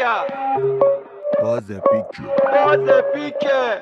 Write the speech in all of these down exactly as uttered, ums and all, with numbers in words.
باز پیکه باز پیکه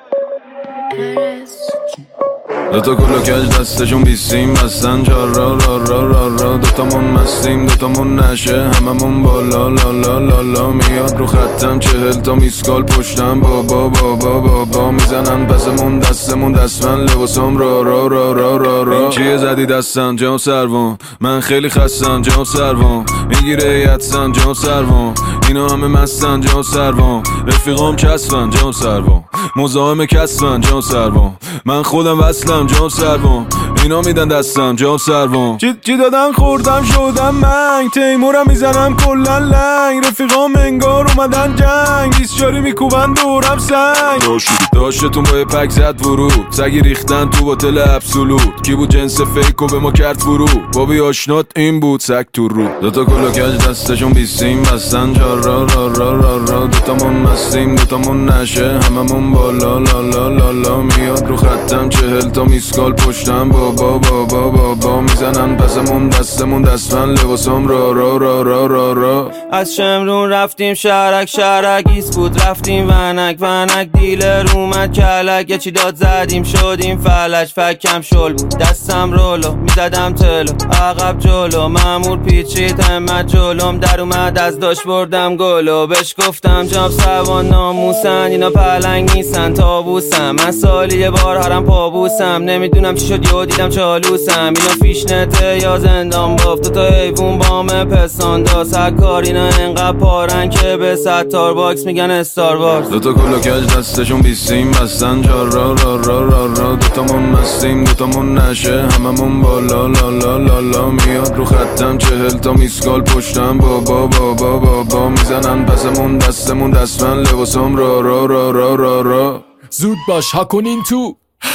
دوتا کلو کج دستشون بیسیم بستن چار را را را را را دوتامون مستیم دوتامون نشه هممون بالا لا لا لا لا میاد رو خطم چهل تا میسکال پشتم بابا بابا بابا میزنن پسمون دستمون دستمن لباسم را را را را را را این چیه زدی دستم جام سروان من خیلی خستم جام سروان میگیره ایتسن جام سروان اینا همه مستن جام سروان رفیقام چسبن جام سروان مزاحم کسبن جام سروان من خودم وصلم جام سروان اینا میدن دستم جام سروان چی چی دادن خوردم شدم منگ تیمورم میزنم کلن لنگ رفیقام انگار اومدن جنگ ایسچاری میکوبن دورم سنگ داشتتون با یه پک زد ورود سگی ریختن تو باتل ابسولوت کی بود جنس فیک و به ما کرد فرو بابی آشنات این بود سگ تو رو دوتا کلو کج دستشون بیسیم بستن چار را را را را را دوتامون مستیم دوتامون نشه هممون بالا لا لا لا لا میاد رو خطم چهل تا میسکال پشتم بابا بابا بابا میزنن پسمون دستمون دستمن لباسم را را را را را را از شمرون رفتیم شهرک شهرک ایست بود رفتیم ونک ونک دیلر اومد کلک یه چی داد زدیم شدیم فلج فکم شل بود دستم رولو میزدم تلو عقب جلو مامور پیچید همت جلوم در اومد از داشت بردم گلو بهش گفتم جاب سوان ناموسن اینا پلنگ نیستن تابوسم من سالی یه بار هرم پابوسم نمیدونم چی شد یهو دیدم چالوسم اینا فیشنته یا زندان بافت تو تا حیوون بام پسان داس هر کار اینا انقدر پارن که به ستار باکس میگن استار وارز دوتا کلو کج دستشون بیسیم بستن چار را را را را را دوتامون مستیم دوتامون نشه هممون بالا لا لا لا لا میاد رو خطم چهل تا میسکال پشتم بابا بابا بابا میزنن پسمون دستمون دستمن لباسم را را را را را را زود باش ها کنین تو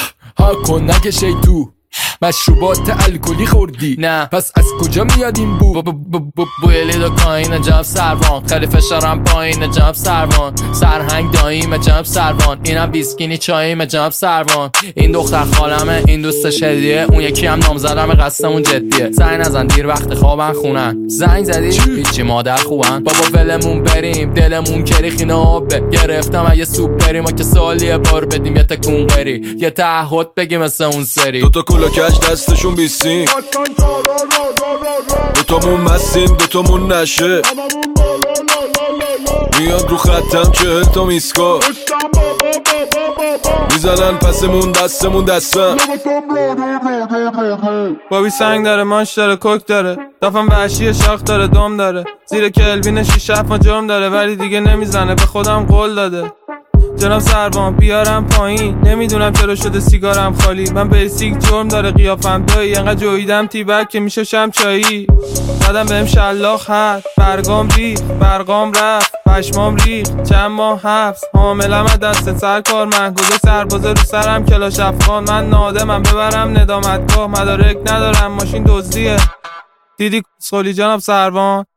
ها کن نکشه تو مشروبات الکلی خوردی نه پس از کجا میاد این بو بوی لیدو کاین جنب سروان خیلی فشارم پایین جنب سروان سرهنگ داییم جنب سروان اینم بیسکینی چاییم جنب سروان این دختر خالمه این دوستش هدیه اون یکی هم نامزدم قصدمون جدیه زنگ نزن دیر وقت خوابن خونن زنگ زدی هیچی مادر خوبن بابا ولمون بریم دلمون کریخینه آبه گرفتم اگه سوپ بریم ما که سالیه بار بدیم یه تکون بری یه تعهد بگیم مثل اون سری دوتا کلو کج دستشون بیسیم دوتامون مستیم دوتامون نشه میاد رو خطم چهل تا میسکا میزنن پسمون دستمون دستم بابی سنگ داره ماش داره کوک داره دافم وحشی شاخ داره دم داره زیر کلوین شیش هفت ما جرم داره ولی دیگه نمیزنه به خودم قول داده جناب سروان بیارم پایین نمیدونم چرا شده سیگارم خالی من بیسیک جرم داره قیافم دایی انقدر جویدم تیبک که میشه شم چایی زدم بهم شلاخ هر برگام ریخ برگام رفت پشمام ریخ چند ماه حبس حاملم از دست سرکار من گذاشت سربازه رو سرم کلاش افغان من نادمم ببرم ندامتگاه مدارک ندارم ماشین دزدیه دیدی کسخولی جناب سروان